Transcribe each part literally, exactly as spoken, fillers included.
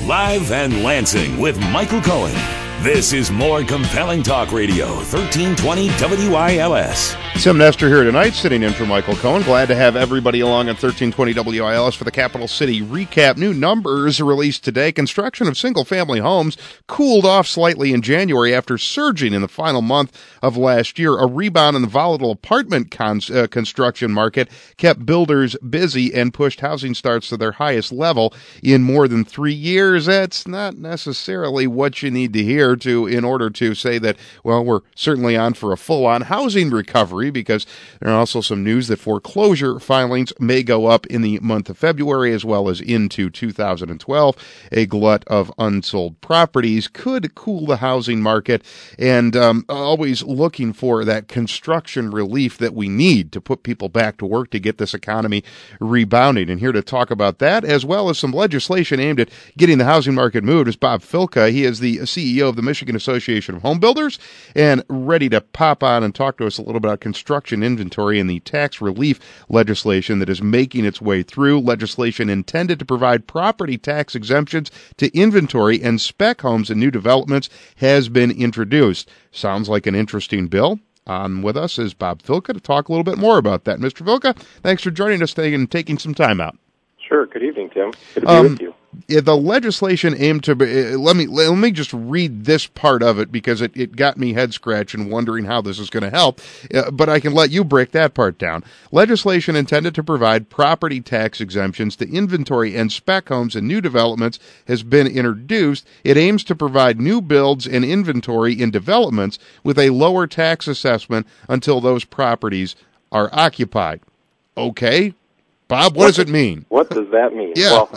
Live and Lansing with Michael Cohen. This is More Compelling Talk Radio, thirteen twenty W I L S. Tim Nestor here tonight, sitting in for Michael Cohen. Glad to have everybody along on thirteen twenty W I L S for the Capital City Recap. New numbers released today. Construction of single-family homes cooled off slightly in January after surging in the final month of last year. A rebound in the volatile apartment con- uh, construction market kept builders busy and pushed housing starts to their highest level in more than three years. That's not necessarily what you need to hear to in order to say that, well, we're certainly on for a full-on housing recovery, because there are also some news that foreclosure filings may go up in the month of February as well as into two thousand twelve. A glut of unsold properties could cool the housing market, and um, always looking for that construction relief that we need to put people back to work to get this economy rebounding. And here to talk about that, as well as some legislation aimed at getting the housing market moved, is Bob Filka. He is the C E O of the Michigan Association of Home Builders, and ready to pop on and talk to us a little bit about construction inventory and the tax relief legislation that is making its way through. Legislation intended to provide property tax exemptions to inventory and spec homes in new developments has been introduced. Sounds like an interesting bill. On with us is Bob Filka to talk a little bit more about that. Mister Filka, thanks for joining us today and taking some time out. Sure. Good evening, Tim. Good to be um, with you. Yeah, the legislation aimed to uh, let me let me just read this part of it, because it, it got me head scratching, wondering how this is going to help. Uh, but I can let you break that part down. Legislation intended to provide property tax exemptions to inventory and spec homes in new developments has been introduced. It aims to provide new builds and inventory in developments with a lower tax assessment until those properties are occupied. Okay, Bob, what, what does it mean? What does that mean? Yeah. Well,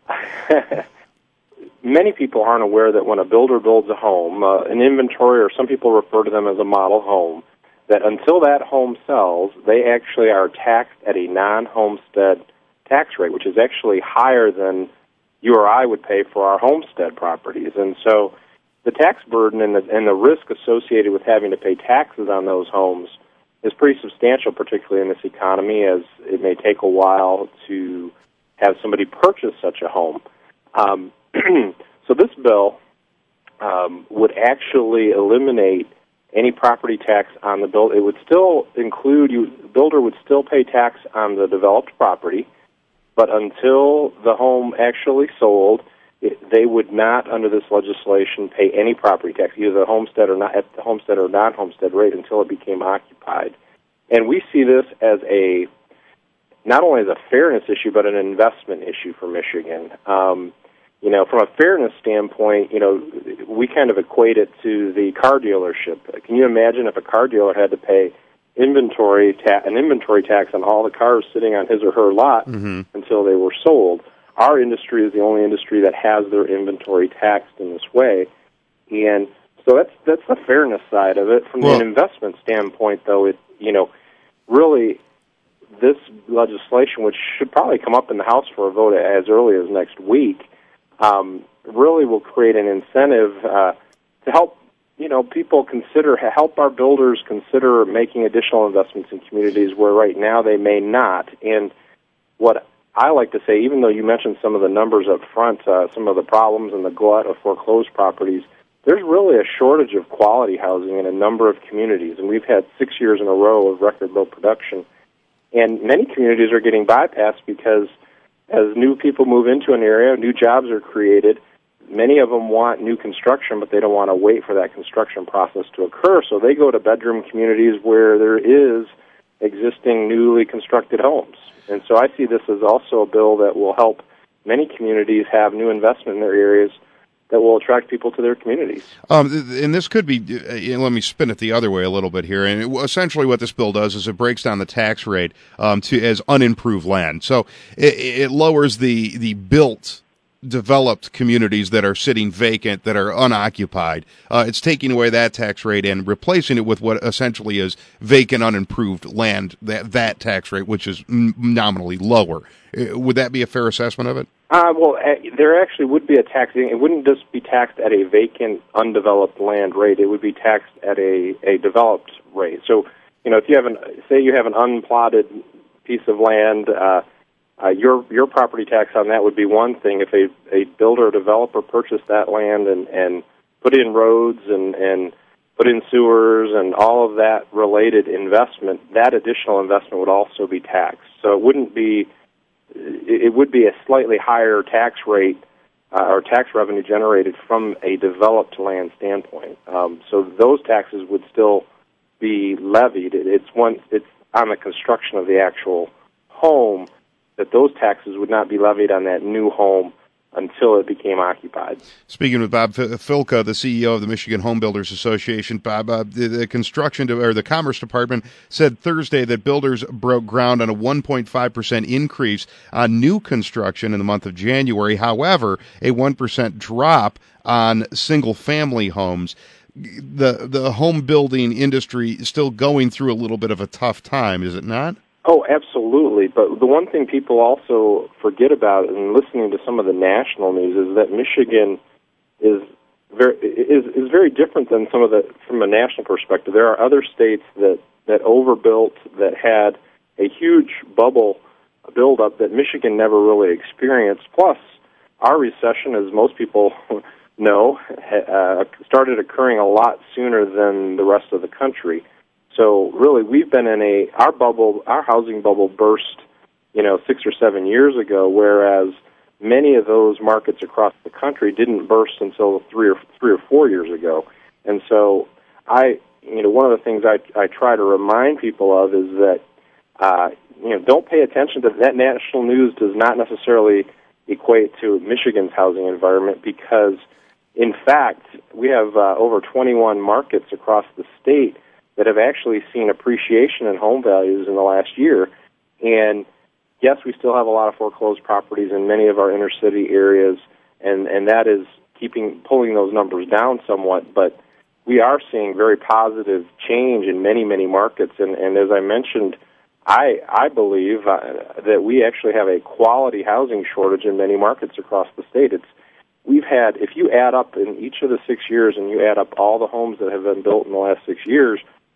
many people aren't aware that when a builder builds a home, uh, an inventory, or some people refer to them as a model home, that until that home sells, they actually are taxed at a non-homestead tax rate, which is actually higher than you or I would pay for our homestead properties. And so the tax burden and the, and the risk associated with having to pay taxes on those homes is pretty substantial, particularly in this economy, as it may take a while to have somebody purchase such a home. Um, so this bill um, would actually eliminate any property tax on the build. It would still include, you, the builder would still pay tax on the developed property, but until the home actually sold, it, they would not, under this legislation, pay any property tax, either the homestead or not, at the homestead or non-homestead rate, until it became occupied. And we see this as a not only as a fairness issue, but an investment issue for Michigan. Um, you know, from a fairness standpoint, you know, we kind of equate it to the car dealership. Can you imagine if a car dealer had to pay inventory ta- an inventory tax on all the cars sitting on his or her lot mm-hmm. until they were sold? Our industry is the only industry that has their inventory taxed in this way, and so that's that's the fairness side of it. From well, an investment standpoint, though, it you know really. This legislation, which should probably come up in the House for a vote as early as next week, um, really will create an incentive uh, to help, you know, people consider, help our builders consider making additional investments in communities where right now they may not. And what I like to say, even though you mentioned some of the numbers up front, uh, some of the problems and the glut of foreclosed properties, there's really a shortage of quality housing in a number of communities, and we've had six years in a row of record low production. And many communities are getting bypassed because as new people move into an area, new jobs are created. Many of them want new construction, but they don't want to wait for that construction process to occur, so they go to bedroom communities where there is existing newly constructed homes. And so I see this as also a bill that will help many communities have new investment in their areas that will attract people to their communities. Um, and this could be, uh, let me spin it the other way a little bit here. And it, essentially what this bill does is it breaks down the tax rate um, to as unimproved land. So it, it lowers the, the built, developed communities that are sitting vacant, that are unoccupied. Uh, it's taking away that tax rate and replacing it with what essentially is vacant, unimproved land, that, that tax rate, which is n- nominally lower. Uh, would that be a fair assessment of it? Uh, well, uh, there actually would be a tax. It wouldn't just be taxed at a vacant, undeveloped land rate. It would be taxed at a, a developed rate. So, you know, if you have an, say you have an unplotted piece of land, uh, uh, your your property tax on that would be one thing. If a, a builder or developer purchased that land and, and put in roads and, and put in sewers and all of that related investment, that additional investment would also be taxed. So it wouldn't be, it would be a slightly higher tax rate uh, or tax revenue generated from a developed land standpoint. Um, so those taxes would still be levied. It's one, it's on the construction of the actual home that those taxes would not be levied on that new home until it became occupied. Speaking with Bob Filka, the C E O of the Michigan Home Builders Association, Bob, uh, the, the construction de- or the Commerce Department said Thursday that builders broke ground on a one point five percent increase on new construction in the month of January. However, a one percent drop on single-family homes. The the home building industry is still going through a little bit of a tough time, is it not? Oh, absolutely. But the one thing people also forget about in listening to some of the national news is that Michigan is very is, is very different than some of the from a national perspective. There are other states that, that overbuilt, that had a huge bubble buildup that Michigan never really experienced. Plus, our recession, as most people know, uh, started occurring a lot sooner than the rest of the country. So really, we've been in a our bubble, our housing bubble burst, you know, six or seven years ago, whereas many of those markets across the country didn't burst until three or three or four years ago. And so, I, you know, one of the things I I try to remind people of is that, uh, you know, don't pay attention to that. National news does not necessarily equate to Michigan's housing environment because, in fact, we have uh, over twenty-one markets across the state that have actually seen appreciation in home values in the last year. And yes, we still have a lot of foreclosed properties in many of our inner city areas, and, and that is keeping pulling those numbers down somewhat. But we are seeing very positive change in many, many markets. And, and as I mentioned, I I believe uh, that we actually have a quality housing shortage in many markets across the state. It's We've had, if you add up in each of the six years and you add up all the homes that have been built in the last six years,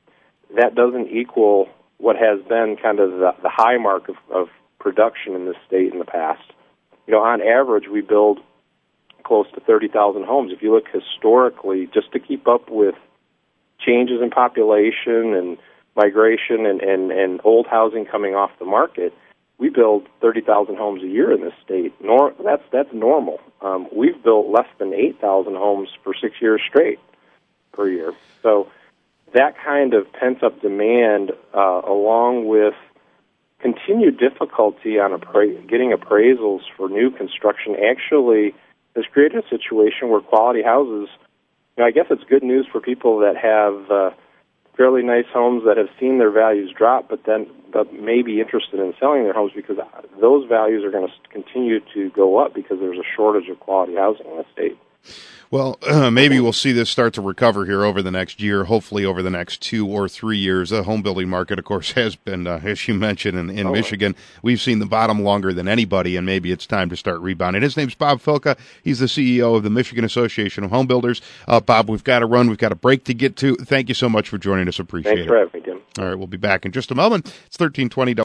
that doesn't equal what has been kind of the, the high mark of, of production in this state in the past. You know, on average, we build close to thirty thousand homes. If you look historically, just to keep up with changes in population and migration and, and, and old housing coming off the market, we build thirty thousand homes a year in this state. Nor, that's that's normal. Um, we've built less than eight thousand homes for six years straight per year. So that kind of pent-up demand, uh, along with continued difficulty on appra- getting appraisals for new construction, actually has created a situation where quality houses, you know, I guess it's good news for people that have uh, fairly nice homes that have seen their values drop, but then but may be interested in selling their homes because those values are going to continue to go up because there's a shortage of quality housing in the state. Well, uh, maybe we'll see this start to recover here over the next year, hopefully over the next two or three years. The home building market, of course, has been, uh, as you mentioned, in, in oh. Michigan. We've seen the bottom longer than anybody, and maybe it's time to start rebounding. His name's Bob Filka. He's the C E O of the Michigan Association of Home Builders. Uh, Bob, we've got to run. We've got a break to get to. Thank you so much for joining us. Appreciate Thanks it. for having me, Tim. All right, we'll be back in just a moment. It's thirteen twenty